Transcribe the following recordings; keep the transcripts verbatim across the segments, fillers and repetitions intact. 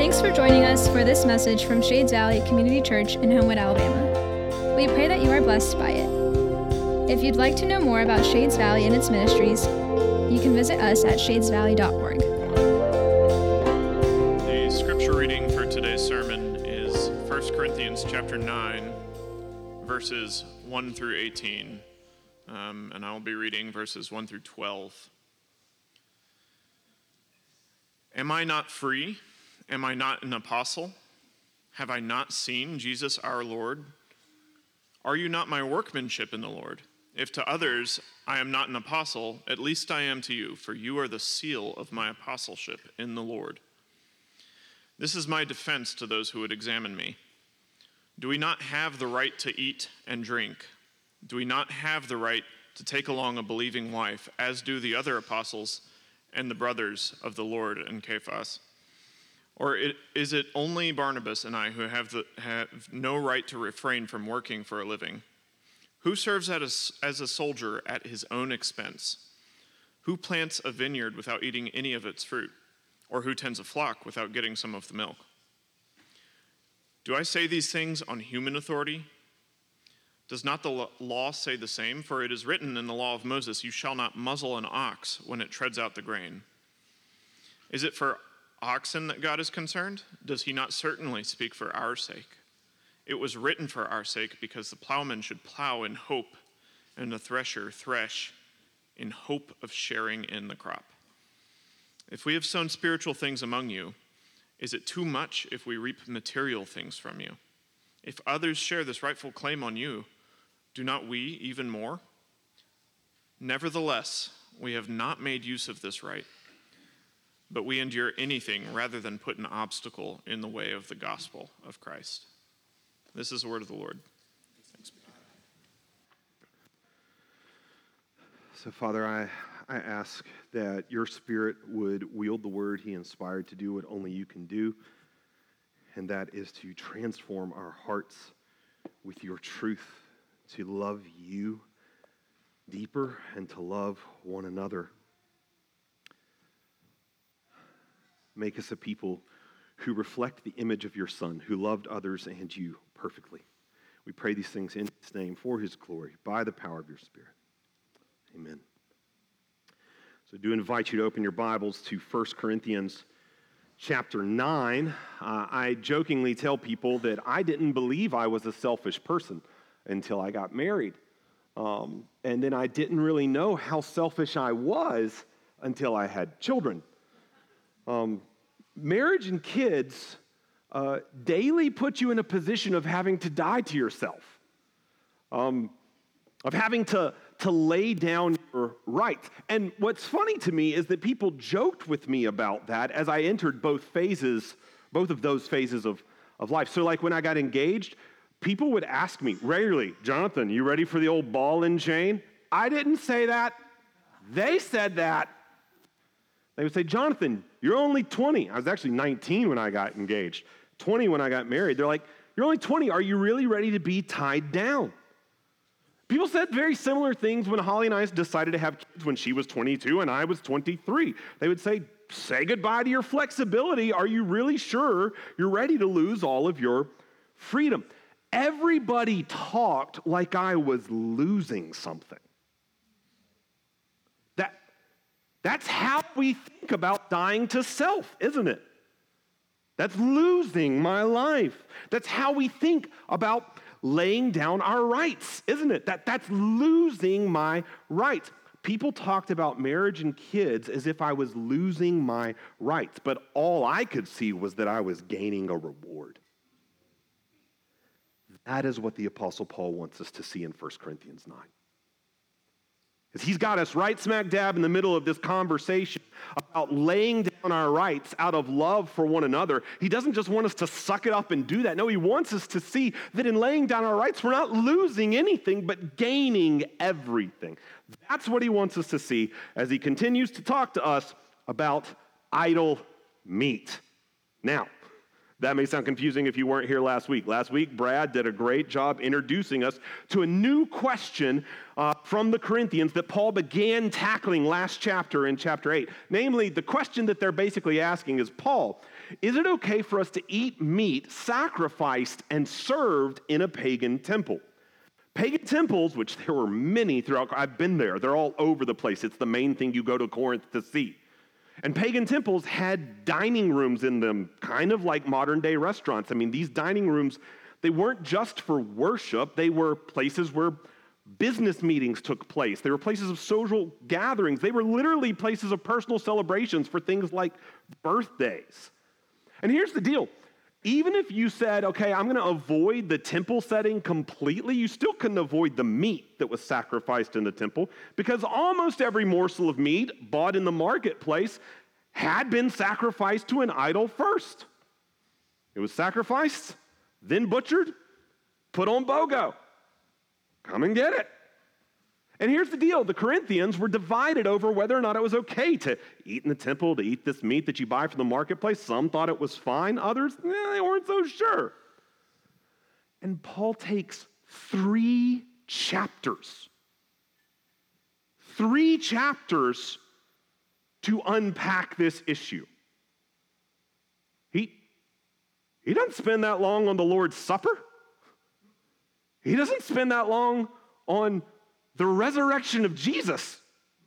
Thanks for joining us for this message from Shades Valley Community Church in Homewood, Alabama. We pray that you are blessed by it. If you'd like to know more about Shades Valley and its ministries, you can visit us at shades valley dot org. The scripture reading for today's sermon is First Corinthians chapter nine, verses one through eighteen, um, and I will be reading verses one through twelve. Am I not free? Am I not an apostle? Have I not seen Jesus our Lord? Are you not my workmanship in the Lord? If to others I am not an apostle, at least I am to you, for you are the seal of my apostleship in the Lord. This is my defense to those who would examine me. Do we not have the right to eat and drink? Do we not have the right to take along a believing wife, as do the other apostles and the brothers of the Lord and Cephas? Or it, is it only Barnabas and I who have, the, have no right to refrain from working for a living? Who serves as a, as a soldier at his own expense? Who plants a vineyard without eating any of its fruit? Or who tends a flock without getting some of the milk? Do I say these things on human authority? Does not the law say the same? For it is written in the law of Moses, you shall not muzzle an ox when it treads out the grain. Is it for oxen that God is concerned? Does he not certainly speak for our sake? It was written for our sake because the plowman should plow in hope and the thresher thresh in hope of sharing in the crop. If we have sown spiritual things among you, is it too much if we reap material things from you? If others share this rightful claim on you, do not we even more? Nevertheless, we have not made use of this right, but we endure anything rather than put an obstacle in the way of the gospel of Christ. This is the word of the Lord. Thanks be. So, Father, I, I ask that your Spirit would wield the word he inspired to do what only you can do, and that is to transform our hearts with your truth, to love you deeper and to love one another. Make us a people who reflect the image of your Son, who loved others and you perfectly. We pray these things in his name, for his glory, by the power of your Spirit. Amen. So I do invite you to open your Bibles to First Corinthians chapter nine. Uh, I jokingly tell people that I didn't believe I was a selfish person until I got married. Um, and then I didn't really know how selfish I was until I had children. Um, marriage and kids uh, daily put you in a position of having to die to yourself, um, of having to, to lay down your rights. And what's funny to me is that people joked with me about that as I entered both phases, both of those phases of, of life. So like when I got engaged, people would ask me regularly, Jonathan, you ready for the old ball and chain? I didn't say that. They said that. They would say, Jonathan, you're only twenty. I was actually nineteen when I got engaged, twenty when I got married. They're like, you're only twenty. Are you really ready to be tied down? People said very similar things when Holly and I decided to have kids when she was twenty-two and I was twenty-three. They would say, say goodbye to your flexibility. Are you really sure you're ready to lose all of your freedom? Everybody talked like I was losing something. That, that's how we think about dying to self, isn't it? That's losing my life. That's how we think about laying down our rights, isn't it? That, that's losing my rights. People talked about marriage and kids as if I was losing my rights, but all I could see was that I was gaining a reward. That is what the Apostle Paul wants us to see in First Corinthians nine. Because he's got us right smack dab in the middle of this conversation about laying down our rights out of love for one another. He doesn't just want us to suck it up and do that. No, he wants us to see that in laying down our rights, we're not losing anything, but gaining everything. That's what he wants us to see as he continues to talk to us about idle meat. Now, That may sound confusing if you weren't here last week. Last week, Brad did a great job introducing us to a new question uh, from the Corinthians that Paul began tackling last chapter in chapter eight. Namely, the question that they're basically asking is, Paul, is it okay for us to eat meat sacrificed and served in a pagan temple? Pagan temples, which there were many throughout, I've been there, they're all over the place. It's the main thing you go to Corinth to see. And pagan temples had dining rooms in them, kind of like modern day restaurants. I mean, these dining rooms, they weren't just for worship, they were places where business meetings took place. They were places of social gatherings. They were literally places of personal celebrations for things like birthdays. And here's the deal. Even if you said, okay, I'm going to avoid the temple setting completely, you still couldn't avoid the meat that was sacrificed in the temple, because almost every morsel of meat bought in the marketplace had been sacrificed to an idol first. It was sacrificed, then butchered, put on BOGO. Come and get it. And here's the deal. The Corinthians were divided over whether or not it was okay to eat in the temple, to eat this meat that you buy from the marketplace. Some thought it was fine. Others, eh, they weren't so sure. And Paul takes three chapters, three chapters to unpack this issue. He, he doesn't spend that long on the Lord's Supper. He doesn't spend that long on the resurrection of Jesus.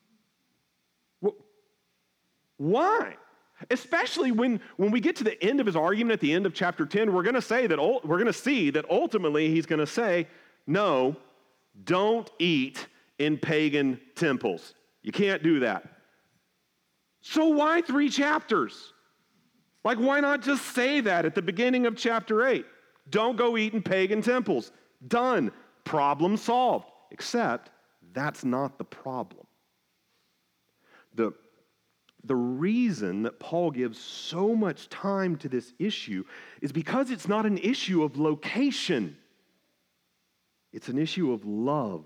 Why? Especially when, when we get to the end of his argument at the end of chapter ten, we're going to say that we're going to see that ultimately he's going to say, no, don't eat in pagan temples. You can't do that. So why three chapters? Like, why not just say that at the beginning of chapter eight? Don't go eat in pagan temples. Done. Problem solved. Except that's not the problem. The, the reason that Paul gives so much time to this issue is because it's not an issue of location. It's an issue of love.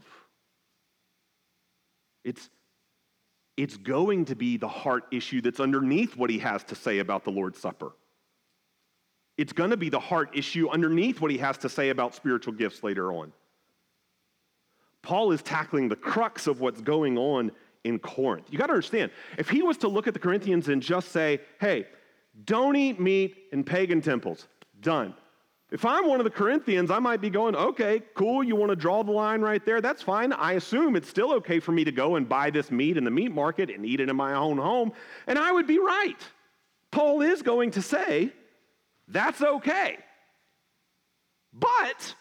It's, it's going to be the heart issue that's underneath what he has to say about the Lord's Supper. It's going to be the heart issue underneath what he has to say about spiritual gifts later on. Paul is tackling the crux of what's going on in Corinth. You got to understand, if he was to look at the Corinthians and just say, hey, don't eat meat in pagan temples, done. If I'm one of the Corinthians, I might be going, okay, cool, you want to draw the line right there, that's fine. I assume it's still okay for me to go and buy this meat in the meat market and eat it in my own home, and I would be right. Paul is going to say, that's okay. But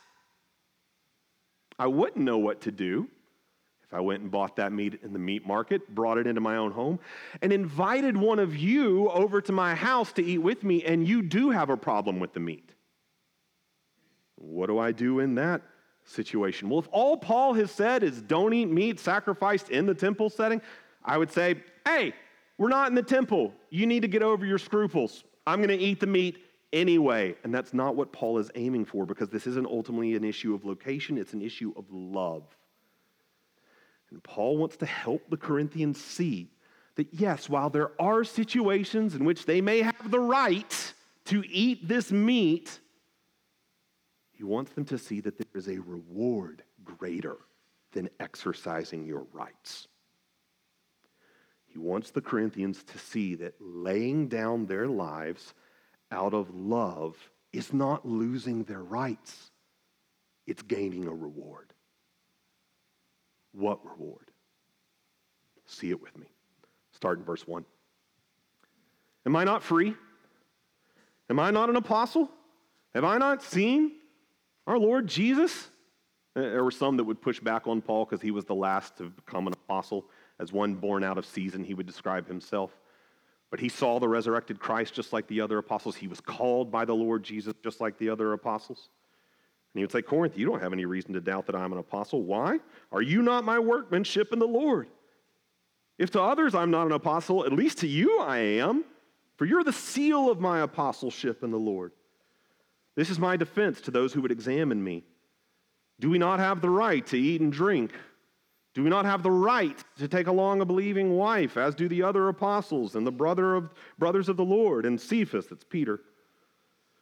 I wouldn't know what to do if I went and bought that meat in the meat market, brought it into my own home, and invited one of you over to my house to eat with me, and you do have a problem with the meat. What do I do in that situation? Well, if all Paul has said is don't eat meat sacrificed in the temple setting, I would say, hey, we're not in the temple. You need to get over your scruples. I'm going to eat the meat anyway. And that's not what Paul is aiming for, because this isn't ultimately an issue of location, it's an issue of love. And Paul wants to help the Corinthians see that yes, while there are situations in which they may have the right to eat this meat, he wants them to see that there is a reward greater than exercising your rights. He wants the Corinthians to see that laying down their lives out of love is not losing their rights. It's gaining a reward. What reward? See it with me. Start in verse one. Am I not free? Am I not an apostle? Have I not seen our Lord Jesus? There were some that would push back on Paul because he was the last to become an apostle. As one born out of season, he would describe himself. But he saw the resurrected Christ just like the other apostles. He was called by the Lord Jesus just like the other apostles. And he would say, Corinth, you don't have any reason to doubt that I'm an apostle. Why? Are you not my workmanship in the Lord? If to others I'm not an apostle, at least to you I am, for you're the seal of my apostleship in the Lord. This is my defense to those who would examine me. Do we not have the right to eat and drink? Do we not have the right to take along a believing wife, as do the other apostles and the brother of brothers of the Lord, and Cephas, that's Peter?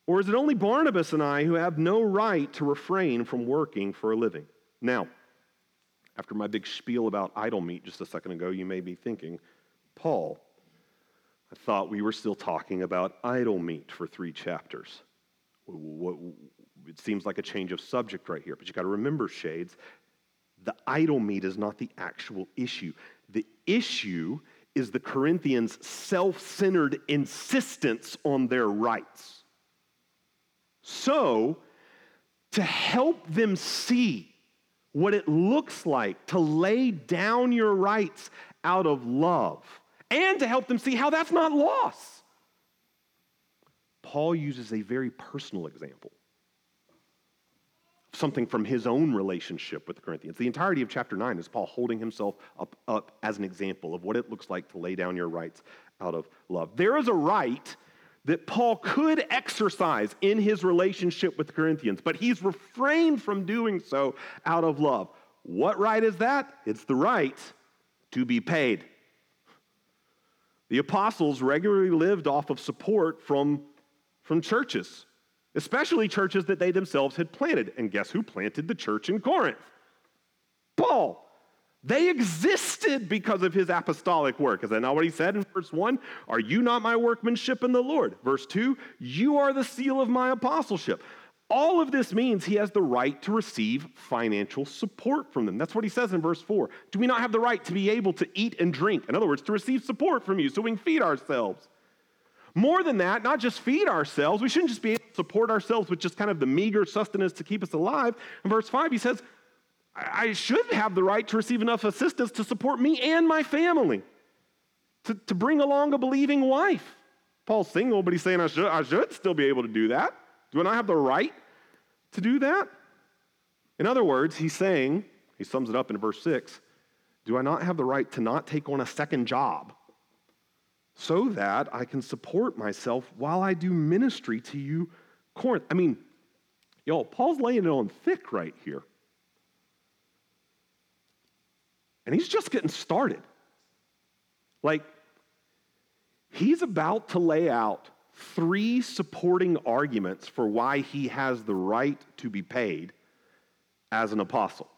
Or is it only Barnabas and I who have no right to refrain from working for a living? Now, after my big spiel about idol meat just a second ago, you may be thinking, Paul, I thought we were still talking about idol meat for three chapters. It seems like a change of subject right here, but you got to remember, Shades, the idol meat is not the actual issue. The issue is the Corinthians' self-centered insistence on their rights. So, to help them see what it looks like to lay down your rights out of love, and to help them see how that's not loss, Paul uses a very personal example, something from his own relationship with the Corinthians. The entirety of chapter nine is Paul holding himself up, up as an example of what it looks like to lay down your rights out of love. There is a right that Paul could exercise in his relationship with the Corinthians, but he's refrained from doing so out of love. What right is that? It's the right to be paid. The apostles regularly lived off of support from, from churches, especially churches that they themselves had planted. And guess who planted the church in Corinth? Paul. They existed because of his apostolic work. Is that not what he said in verse one? Are you not my workmanship in the Lord? Verse two, you are the seal of my apostleship. All of this means he has the right to receive financial support from them. That's what he says in verse four. Do we not have the right to be able to eat and drink? In other words, to receive support from you so we can feed ourselves. More than that, not just feed ourselves. We shouldn't just be able to support ourselves with just kind of the meager sustenance to keep us alive. In verse five, he says, I should have the right to receive enough assistance to support me and my family, to, to bring along a believing wife. Paul's single, but he's saying I should, I should still be able to do that. Do I not have the right to do that? In other words, he's saying, he sums it up in verse six, do I not have the right to not take on a second job so that I can support myself while I do ministry to you, Corinth? I mean, yo, Paul's laying it on thick right here. And he's just getting started. Like, he's about to lay out three supporting arguments for why he has the right to be paid as an apostle.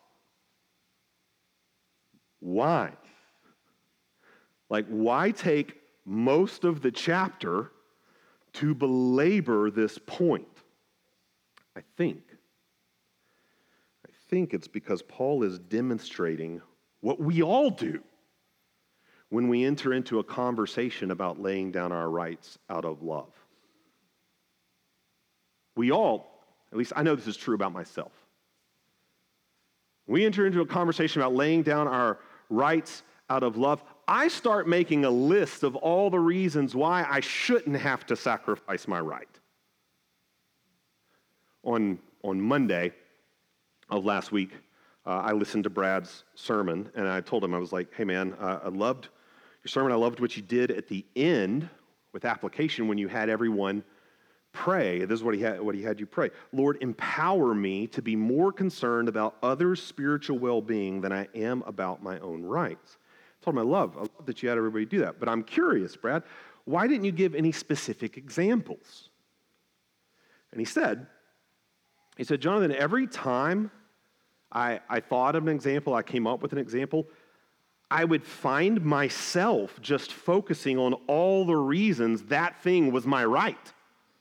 Why? Like, why take most of the chapter to belabor this point? I think. I think it's because Paul is demonstrating what we all do when we enter into a conversation about laying down our rights out of love. We all, at least I know this is true about myself. We enter into a conversation about laying down our rights out of love. I start making a list of all the reasons why I shouldn't have to sacrifice my right. On, on Monday of last week, Uh, I listened to Brad's sermon, and I told him, I was like, hey, man, uh, I loved your sermon. I loved what you did at the end with application when you had everyone pray. This is what he had, what he had you pray. Lord, empower me to be more concerned about others' spiritual well-being than I am about my own rights. I told him, I love, I love that you had everybody do that. But I'm curious, Brad, why didn't you give any specific examples? And he said, he said, Jonathan, every time I, I thought of an example, I came up with an example, I would find myself just focusing on all the reasons that thing was my right.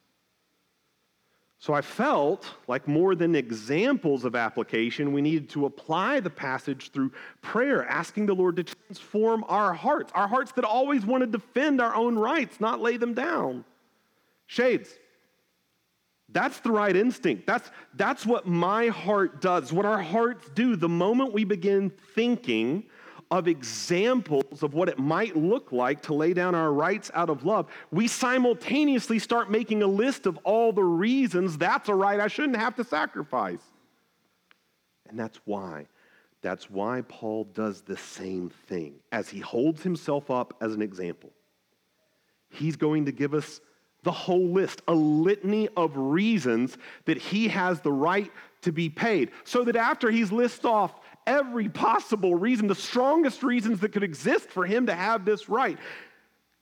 So I felt like more than examples of application, we needed to apply the passage through prayer, asking the Lord to transform our hearts, our hearts that always want to defend our own rights, not lay them down. Shades. That's the right instinct. That's, that's what my heart does, what our hearts do the moment we begin thinking of examples of what it might look like to lay down our rights out of love. We simultaneously start making a list of all the reasons that's a right I shouldn't have to sacrifice. And that's why. That's why Paul does the same thing. As he holds himself up as an example, he's going to give us the whole list, a litany of reasons that he has the right to be paid. So that after he's listed off every possible reason, the strongest reasons that could exist for him to have this right,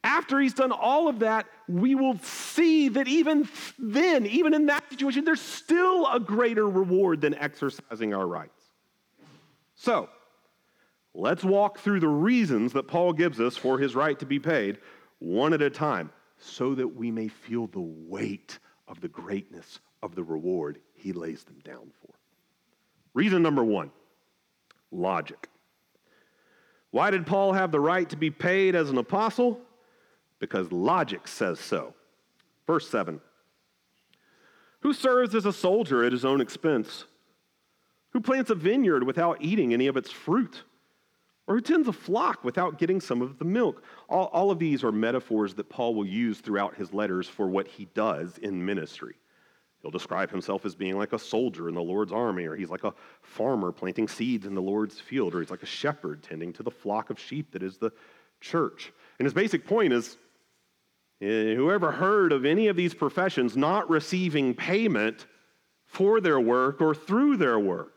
After he's done all of that, we will see that even then, even in that situation, there's still a greater reward than exercising our rights. So, let's walk through the reasons that Paul gives us for his right to be paid one at a time, so that we may feel the weight of the greatness of the reward he lays them down for. Reason number one, logic. Why did Paul have the right to be paid as an apostle? Because logic says so. Verse seven. Who serves as a soldier at his own expense? Who plants a vineyard without eating any of its fruit? Or who tends a flock without getting some of the milk? All, all of these are metaphors that Paul will use throughout his letters for what he does in ministry. He'll describe himself as being like a soldier in the Lord's army, or he's like a farmer planting seeds in the Lord's field, or he's like a shepherd tending to the flock of sheep that is the church. And his basic point is, whoever heard of any of these professions not receiving payment for their work or through their work?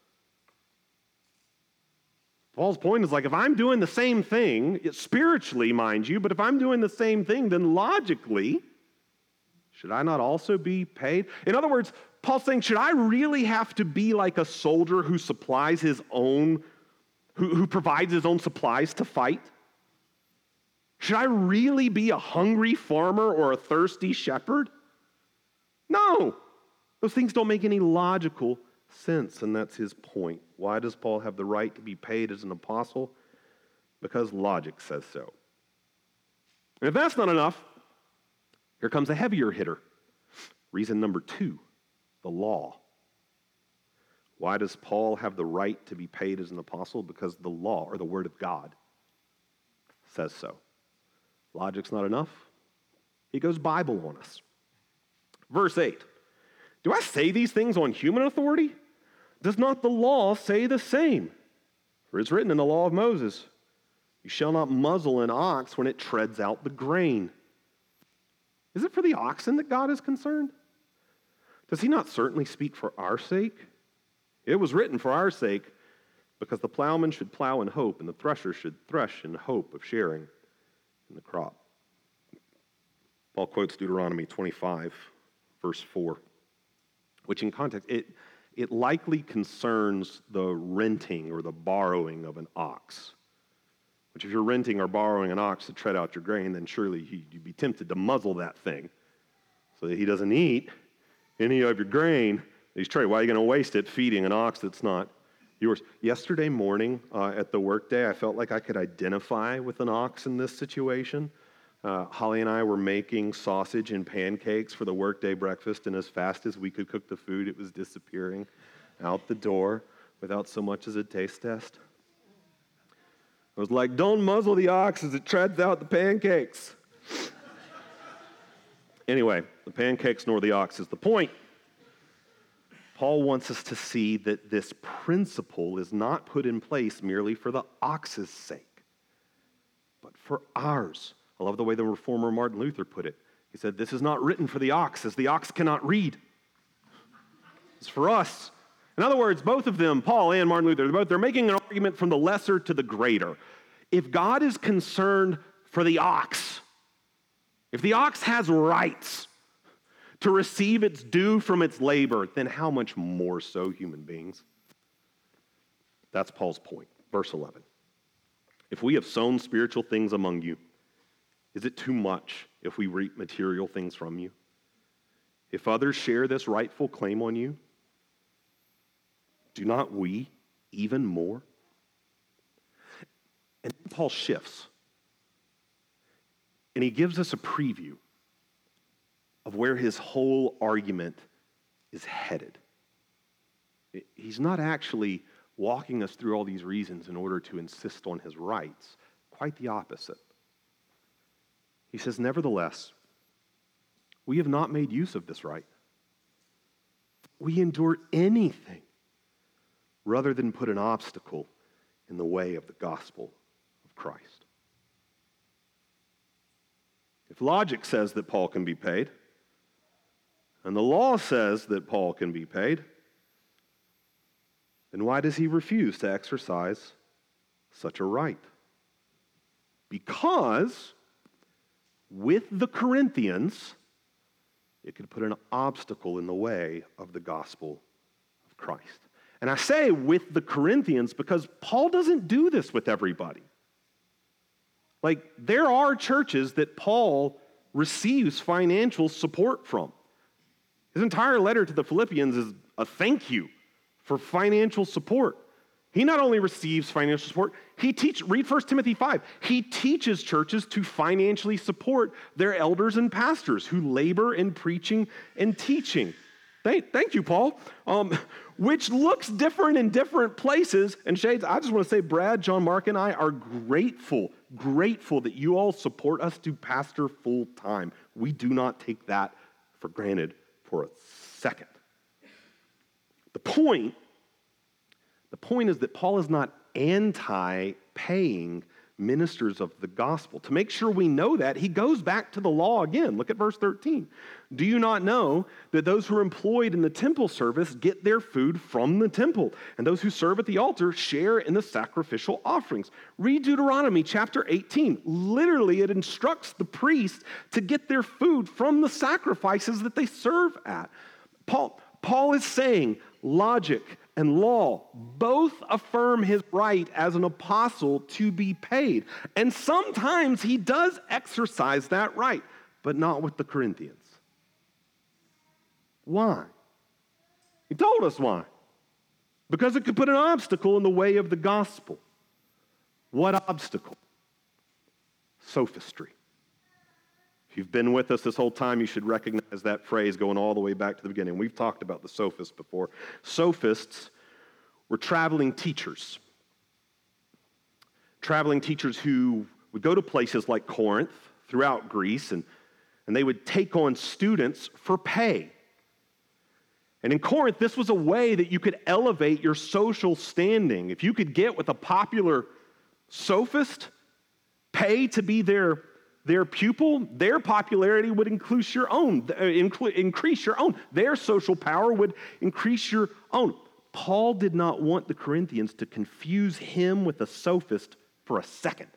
Paul's point is like, if I'm doing the same thing, spiritually, mind you, but if I'm doing the same thing, then logically, should I not also be paid? In other words, Paul's saying, should I really have to be like a soldier who supplies his own, who, who provides his own supplies to fight? Should I really be a hungry farmer or a thirsty shepherd? No. Those things don't make any logical sense, and that's his point. Why does Paul have the right to be paid as an apostle? Because logic says so. And if that's not enough, here comes a heavier hitter. Reason number two, the law. Why does Paul have the right to be paid as an apostle? Because the law, or the word of God, says so. Logic's not enough. He goes Bible on us. Verse eight. Do I say these things on human authority? Does not the law say the same? For it's written in the law of Moses, you shall not muzzle an ox when it treads out the grain. Is it for the oxen that God is concerned? Does he not certainly speak for our sake? It was written for our sake, because the plowman should plow in hope, and the thresher should thresh in hope of sharing in the crop. Paul quotes Deuteronomy twenty-five, verse four, which in context, it, it likely concerns the renting or the borrowing of an ox. Which if you're renting or borrowing an ox to tread out your grain, then surely you'd be tempted to muzzle that thing so that he doesn't eat any of your grain that he's trading. Why are you going to waste it feeding an ox that's not yours? Yesterday morning uh, at the workday, I felt like I could identify with an ox in this situation. Uh, Holly and I were making sausage and pancakes for the workday breakfast, and as fast as we could cook the food, it was disappearing out the door without so much as a taste test. I was like, don't muzzle the ox as it treads out the pancakes. Anyway, the pancakes nor the ox is the point. Paul wants us to see that this principle is not put in place merely for the ox's sake, but for ours. I love the way the reformer Martin Luther put it. He said, this is not written for the ox, as the ox cannot read. It's for us. In other words, both of them, Paul and Martin Luther, they're both they're making an argument from the lesser to the greater. If God is concerned for the ox, if the ox has rights to receive its due from its labor, then how much more so human beings? That's Paul's point. Verse eleven. If we have sown spiritual things among you, is it too much if we reap material things from you? If others share this rightful claim on you, do not we even more? And Paul shifts, and he gives us a preview of where his whole argument is headed. He's not actually walking us through all these reasons in order to insist on his rights. Quite the opposite. He says, nevertheless, we have not made use of this right. We endure anything rather than put an obstacle in the way of the gospel of Christ. If logic says that Paul can be paid, and the law says that Paul can be paid, then why does he refuse to exercise such a right? Because with the Corinthians, it could put an obstacle in the way of the gospel of Christ. And I say with the Corinthians because Paul doesn't do this with everybody. Like, there are churches that Paul receives financial support from. His entire letter to the Philippians is a thank you for financial support. He not only receives financial support, he teach. Read First Timothy five. He teaches churches to financially support their elders and pastors who labor in preaching and teaching. Thank, thank you, Paul. Um, which looks different in different places. And Shades, I just want to say, Brad, John, Mark, and I are grateful, grateful that you all support us to pastor full time. We do not take that for granted for a second. The point, the point is that Paul is not anti-paying ministers of the gospel. To make sure we know that, he goes back to the law again. Look at verse thirteen. Do you not know that those who are employed in the temple service get their food from the temple, and those who serve at the altar share in the sacrificial offerings? Read Deuteronomy chapter eighteen. Literally, it instructs the priests to get their food from the sacrifices that they serve at. Paul, Paul is saying logic and law both affirm his right as an apostle to be paid. And sometimes he does exercise that right, but not with the Corinthians. Why? He told us why. Because it could put an obstacle in the way of the gospel. What obstacle? Sophistry. If you've been with us this whole time, you should recognize that phrase going all the way back to the beginning. We've talked about the sophists before. Sophists were traveling teachers. Traveling teachers who would go to places like Corinth throughout Greece, and, and they would take on students for pay. And in Corinth, this was a way that you could elevate your social standing. If you could get with a popular sophist, pay to be their Their pupil, their popularity would increase your own, increase your own. Their social power would increase your own. Paul did not want the Corinthians to confuse him with a sophist for a second.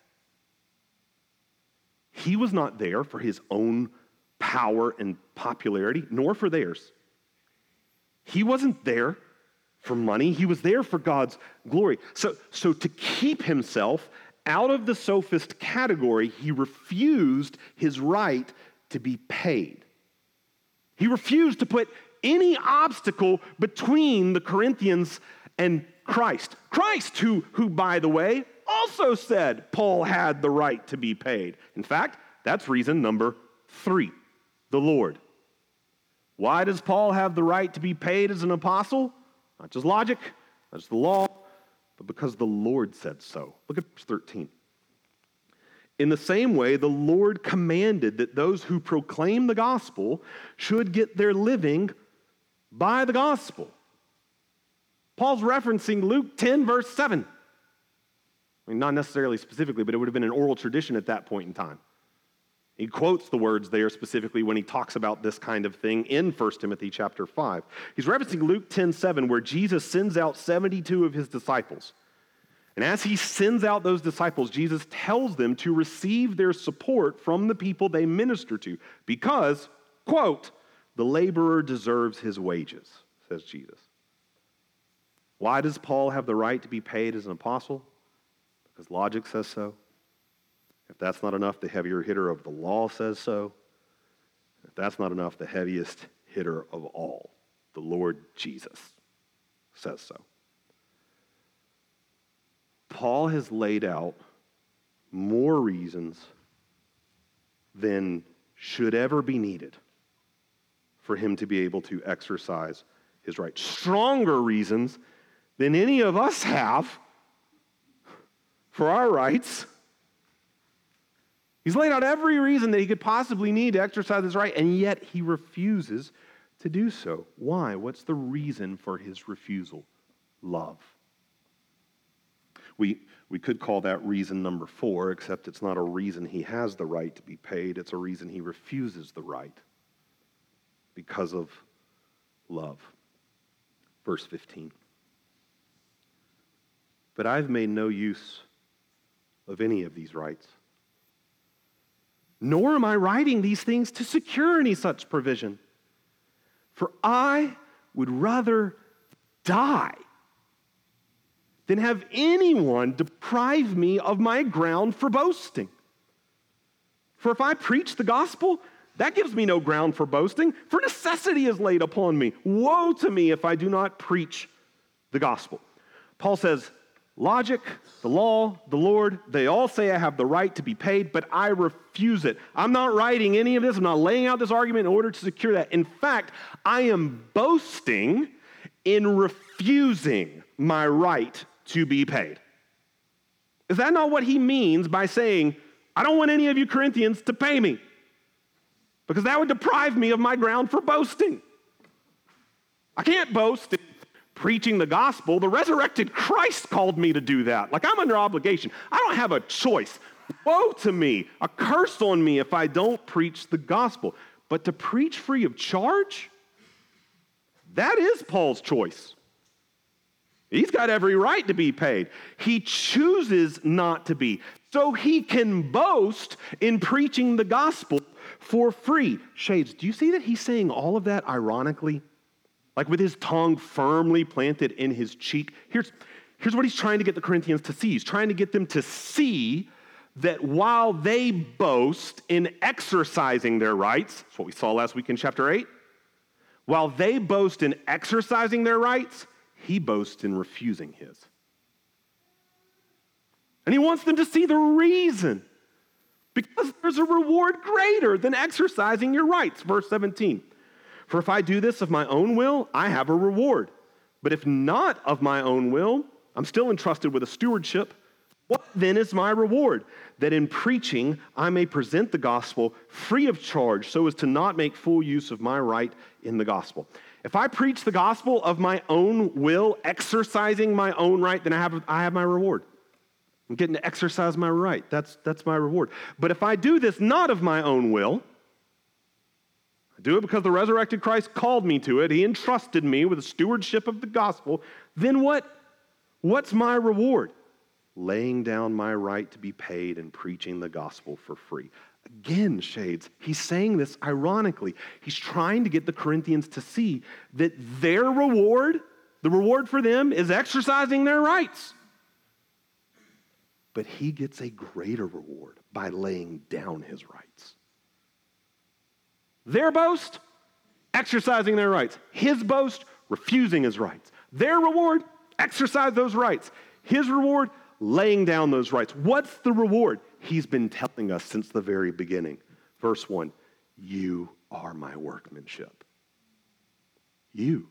He was not there for his own power and popularity, nor for theirs. He wasn't there for money. He was there for God's glory. So, so to keep himself out of the sophist category, he refused his right to be paid. He refused to put any obstacle between the Corinthians and Christ. Christ, who, who, by the way, also said Paul had the right to be paid. In fact, that's reason number three, the Lord. Why does Paul have the right to be paid as an apostle? Not just logic, not just the law, but because the Lord said so. Look at verse thirteen. In the same way, the Lord commanded that those who proclaim the gospel should get their living by the gospel. Paul's referencing Luke ten, verse seven. I mean, not necessarily specifically, but it would have been an oral tradition at that point in time. He quotes the words there specifically when he talks about this kind of thing in First Timothy chapter five. He's referencing Luke ten seven, where Jesus sends out seventy-two of his disciples. And as he sends out those disciples, Jesus tells them to receive their support from the people they minister to because, quote, the laborer deserves his wages, says Jesus. Why does Paul have the right to be paid as an apostle? Because logic says so. If that's not enough, the heavier hitter of the law says so. If that's not enough, the heaviest hitter of all, the Lord Jesus, says so. Paul has laid out more reasons than should ever be needed for him to be able to exercise his right. Stronger reasons than any of us have for our rights. He's laid out every reason that he could possibly need to exercise his right, and yet he refuses to do so. Why? What's the reason for his refusal? Love. We, we could call that reason number four, except it's not a reason he has the right to be paid. It's a reason he refuses the right because of love. Verse fifteen. But I've made no use of any of these rights. nor am I writing these things to secure any such provision. For I would rather die than have anyone deprive me of my ground for boasting. For if I preach the gospel, that gives me no ground for boasting, for necessity is laid upon me. Woe to me if I do not preach the gospel. Paul says, logic, the law, the Lord, they all say I have the right to be paid, but I refuse it. I'm not writing any of this. I'm not laying out this argument in order to secure that. In fact, I am boasting in refusing my right to be paid. Is that not what he means by saying, I don't want any of you Corinthians to pay me? Because that would deprive me of my ground for boasting. I can't boast in preaching the gospel. The resurrected Christ called me to do that. Like, I'm under obligation. I don't have a choice. Woe to me, a curse on me if I don't preach the gospel. But to preach free of charge, that is Paul's choice. He's got every right to be paid. He chooses not to be. So he can boast in preaching the gospel for free. Shades, do you see that he's saying all of that ironically? Like with his tongue firmly planted in his cheek. Here's, here's what he's trying to get the Corinthians to see. He's trying to get them to see that while they boast in exercising their rights, that's what we saw last week in chapter eight, while they boast in exercising their rights, he boasts in refusing his. And he wants them to see the reason. Because there's a reward greater than exercising your rights. Verse seventeen. For if I do this of my own will, I have a reward. But if not of my own will, I'm still entrusted with a stewardship. What then is my reward? That in preaching I may present the gospel free of charge, so as to not make full use of my right in the gospel. If I preach the gospel of my own will, exercising my own right, then I have, I have my reward. I'm getting to exercise my right. That's, that's my reward. But if I do this not of my own will, I do it because the resurrected Christ called me to it, he entrusted me with the stewardship of the gospel, then what? What's my reward? Laying down my right to be paid and preaching the gospel for free. Again, shades, he's saying this ironically. He's trying to get the Corinthians to see that their reward, the reward for them, is exercising their rights. But he gets a greater reward by laying down his rights. Their boast, exercising their rights. His boast, refusing his rights. Their reward, exercise those rights. His reward, laying down those rights. What's the reward? He's been telling us since the very beginning. Verse one, you are my workmanship. You.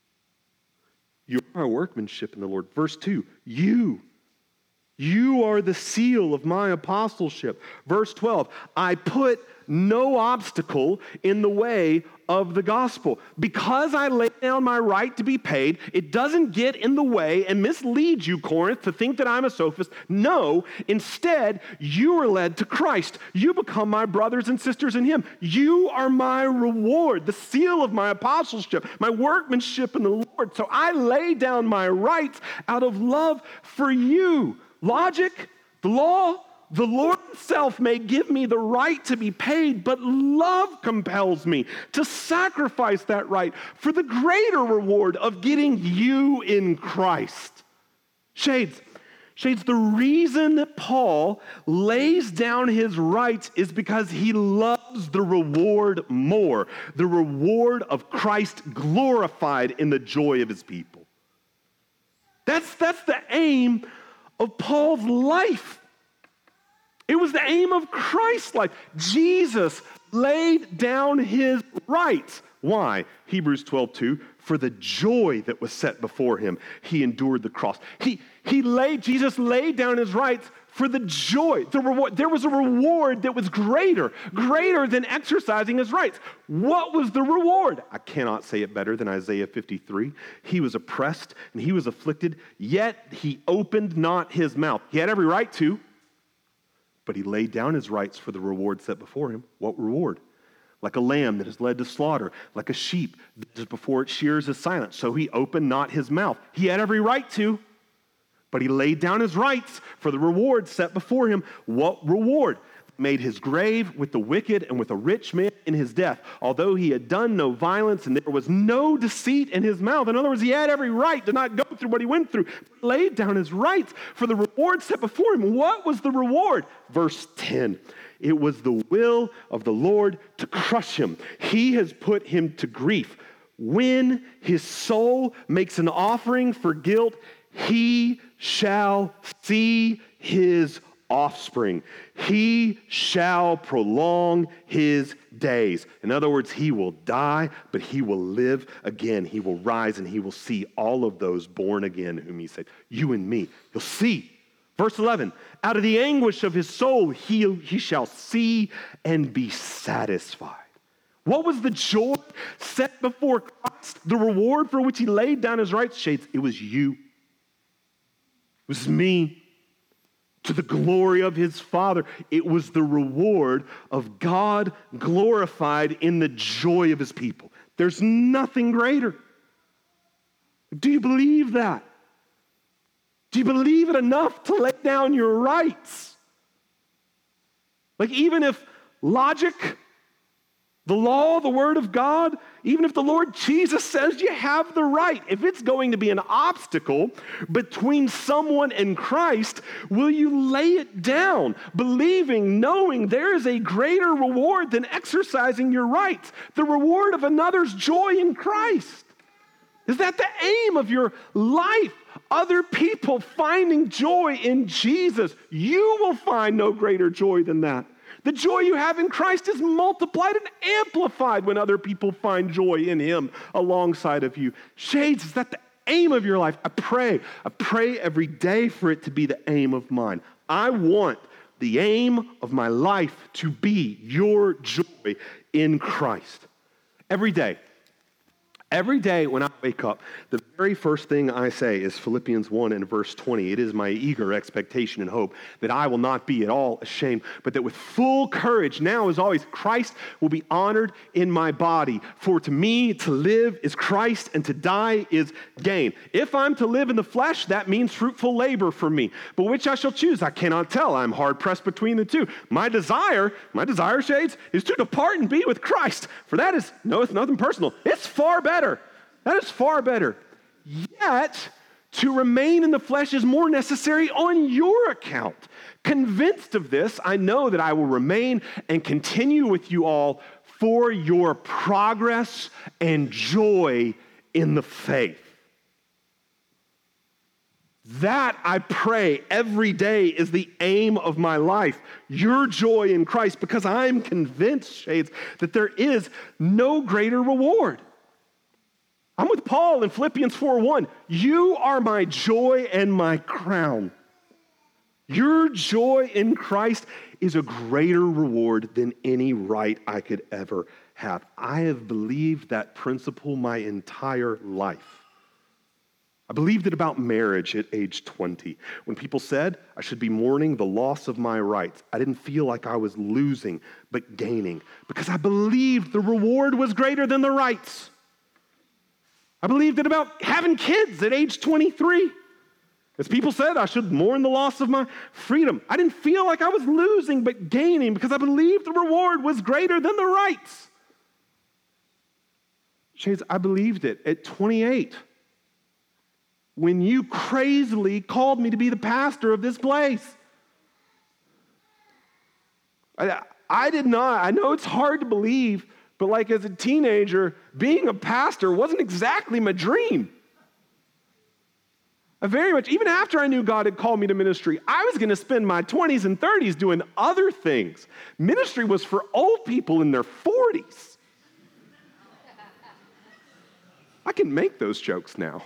You are my workmanship in the Lord. Verse two, you. You are the seal of my apostleship. Verse twelve, I put no obstacle in the way of the gospel. Because I lay down my right to be paid, it doesn't get in the way and mislead you, Corinth, to think that I'm a sophist. No, instead, you are led to Christ. You become my brothers and sisters in him. You are my reward, the seal of my apostleship, my workmanship in the Lord. So I lay down my rights out of love for you. Logic, the law, the Lord himself may give me the right to be paid, but love compels me to sacrifice that right for the greater reward of getting you in Christ. Shades, Shades, the reason that Paul lays down his rights is because he loves the reward more, the reward of Christ glorified in the joy of his people. That's, that's the aim of Paul's life. It was the aim of Christ's life. Jesus laid down his rights. Why? Hebrews twelve two, for the joy that was set before him, he endured the cross. He, he laid, Jesus laid down his rights for the joy. The reward, there was a reward that was greater, greater than exercising his rights. What was the reward? I cannot say it better than Isaiah fifty-three. He was oppressed and he was afflicted, yet he opened not his mouth. He had every right to, but he laid down his rights for the reward set before him. What reward? Like a lamb that is led to slaughter, like a sheep that is before its shears is silent. So he opened not his mouth. He had every right to, but he laid down his rights for the reward set before him. What reward? made his grave with the wicked and with a rich man in his death, although he had done no violence and there was no deceit in his mouth. In other words, he had every right to not go through what he went through, but laid down his rights for the reward set before him. What was the reward? Verse ten. It was the will of the Lord to crush him. He has put him to grief. When his soul makes an offering for guilt, he shall see his offspring. He shall prolong his days. In other words, he will die, but he will live again. He will rise and he will see all of those born again whom he said, you and me. You'll see. Verse eleven, out of the anguish of his soul, he, he shall see and be satisfied. What was the joy set before Christ? The reward for which he laid down his rights, shades, it was you. It was me. To the glory of his Father. It was the reward of God glorified in the joy of his people. There's nothing greater. Do you believe that? Do you believe it enough to lay down your rights? Like even if logic, the law, the word of God, even if the Lord Jesus says you have the right, if it's going to be an obstacle between someone and Christ, will you lay it down, believing, knowing there is a greater reward than exercising your rights, the reward of another's joy in Christ? Is that the aim of your life? Other people finding joy in Jesus. You will find no greater joy than that. The joy you have in Christ is multiplied and amplified when other people find joy in him alongside of you. Shades, is that the aim of your life? I pray. I pray every day for it to be the aim of mine. I want the aim of my life to be your joy in Christ. Every day. Every day when I wake up, the very first thing I say is Philippians one and verse twenty. It is my eager expectation and hope that I will not be at all ashamed, but that with full courage, now as always, Christ will be honored in my body. For to me, to live is Christ, and to die is gain. If I'm to live in the flesh, that means fruitful labor for me. But which I shall choose, I cannot tell. I'm hard pressed between the two. My desire, my desire, shades, is to depart and be with Christ. For that is, no, it's nothing personal. It's far better. That is far better. Yet, to remain in the flesh is more necessary on your account. Convinced of this, I know that I will remain and continue with you all for your progress and joy in the faith. That, I pray, every day is the aim of my life, your joy in Christ, because I'm convinced, shades, that there is no greater reward. I'm with Paul in Philippians four one. You are my joy and my crown. Your joy in Christ is a greater reward than any right I could ever have. I have believed that principle my entire life. I believed it about marriage at age twenty. When people said I should be mourning the loss of my rights, I didn't feel like I was losing, but gaining, because I believed the reward was greater than the rights. I believed it about having kids at age twenty-three. As people said, I should mourn the loss of my freedom. I didn't feel like I was losing, but gaining, because I believed the reward was greater than the rights. Shades, I believed it at twenty-eight. When you crazily called me to be the pastor of this place. I, I did not, I know it's hard to believe, but like as a teenager, being a pastor wasn't exactly my dream. I very much, even after I knew God had called me to ministry, I was going to spend my twenties and thirties doing other things. Ministry was for old people in their forties. I can make those jokes now.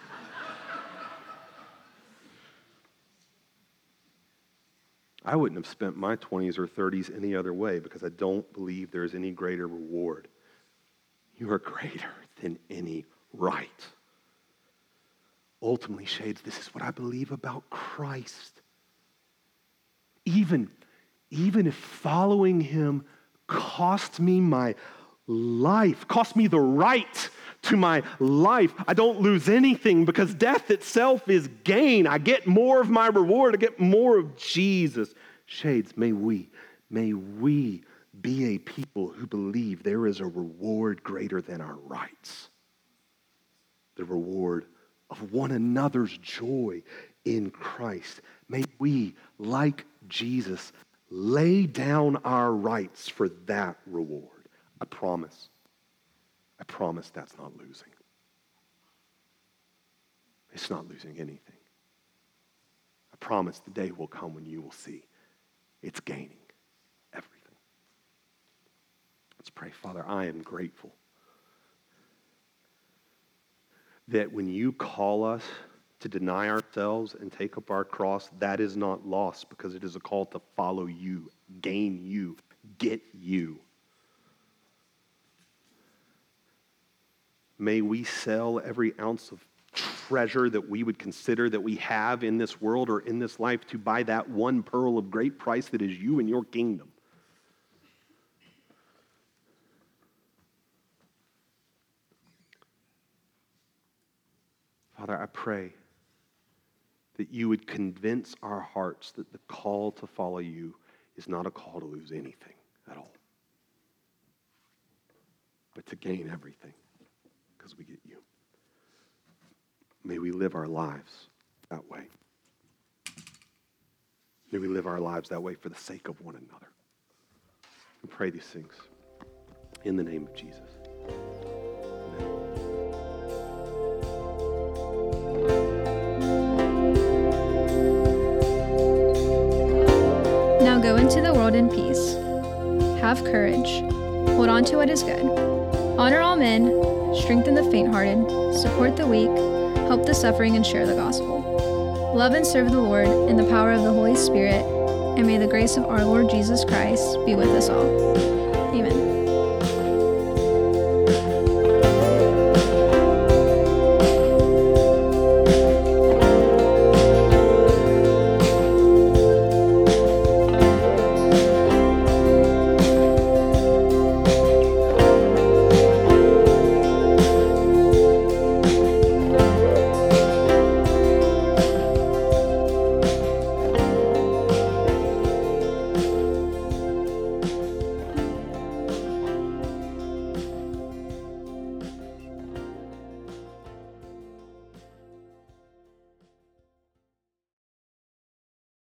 I wouldn't have spent my twenties or thirties any other way because I don't believe there's any greater reward. You are greater than any right. Ultimately, shades, this is what I believe about Christ. Even, even if following him cost me my life, cost me the right to my life, I don't lose anything because death itself is gain. I get more of my reward. I get more of Jesus. Shades, may we May we be a people who believe there is a reward greater than our rights. The reward of one another's joy in Christ. May we, like Jesus, lay down our rights for that reward. I promise. I promise that's not losing. It's not losing anything. I promise the day will come when you will see it's gaining everything. Let's pray. Father, I am grateful that when you call us to deny ourselves and take up our cross, that is not lost, because it is a call to follow you, gain you, get you. May we sell every ounce of treasure that we would consider that we have in this world or in this life to buy that one pearl of great price that is you and your kingdom. Father, I pray that you would convince our hearts that the call to follow you is not a call to lose anything at all, but to gain everything because we get you. May we live our lives that way. May we live our lives that way for the sake of one another. We pray these things in the name of Jesus. Amen. Now go into the world in peace. Have courage. Hold on to what is good. Honor all men. Strengthen the faint-hearted. Support the weak. Help the suffering and share the gospel. Love and serve the Lord in the power of the Holy Spirit, and may the grace of our Lord Jesus Christ be with us all.